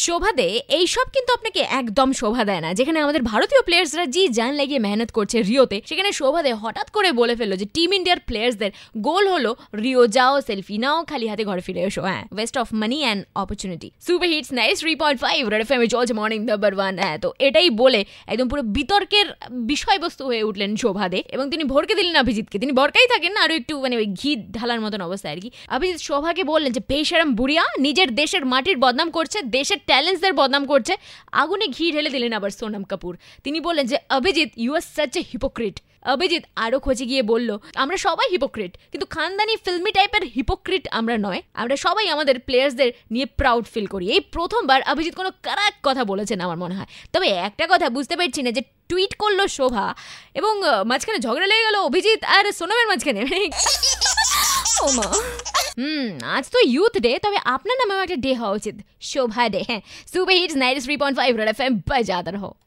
শোভা দে এইসব কিন্তু আপনাকে একদম শোভা দেয় না। যেখানে আমাদের ভারতীয় প্লেয়ার্সরা জি জান লাগিয়ে মেহনত করছে রিওতে, সেখানে শোভা দে হঠাৎ করে বলে ফেললো যে টিম ইন্ডিয়ার প্লেয়ার্সদের গোল হলো রিও যাও, সেলফি নাও, খালি হাতে ঘরে ফিরে এসো। হ্যাঁ, waste of money and opportunity. Super hits 93.5 red FM চলছে মর্নিং নাম্বার 1। হ্যাঁ, তো এটাই বলে একদম পুরো বিতর্কের বিষয়বস্তু হয়ে উঠলেন শোভা দে এবং তিনি ভরকে দিলেন অভিজিৎকে। তিনি ভরকাই থাকেন না, আরো একটু মানে ওই ঘি ঢালার মতন অবস্থা আর কি। অভিজিৎ শোভাকে বললেন যে বেশরম বুড়িয়া, নিজের দেশের মাটির বদনাম করছে, দেশের ট্যালেন্টসদের বদনাম করছে। আগুনে ঘি ঢেলে দিলেন আবার সোনম কাপুর। তিনি বললেন যে Abhijit you are such a hypocrite. Abhijit আরো খোঁজে গিয়ে বলল আমরা সবাই হিপোক্রিট, কিন্তু খানদানি ফিল্মি টাইপের হিপোক্রিট আমরা নয়। আমরা সবাই আমাদের প্লেয়ার্সদের নিয়ে প্রাউড ফিল করি। এই প্রথমবার অভিজিৎ কোনো কারেক্ট কথা বলেছেন আমার মনে হয়। তবে একটা কথা বুঝতে পারছি না যে টুইট করলো শোভা এবং মাঝখানে ঝগড়া লেগে গেল অভিজিৎ আর সোনমের মাঝখানে। ও মা, আজ তো ইউথ ডে, তবে আপনার নামেও একটা ডে হওয়া উচিত, শোভা ডে। হ্যাঁ, সুপার হিটস 93.5 রেড এফএম বাজাতে রহো।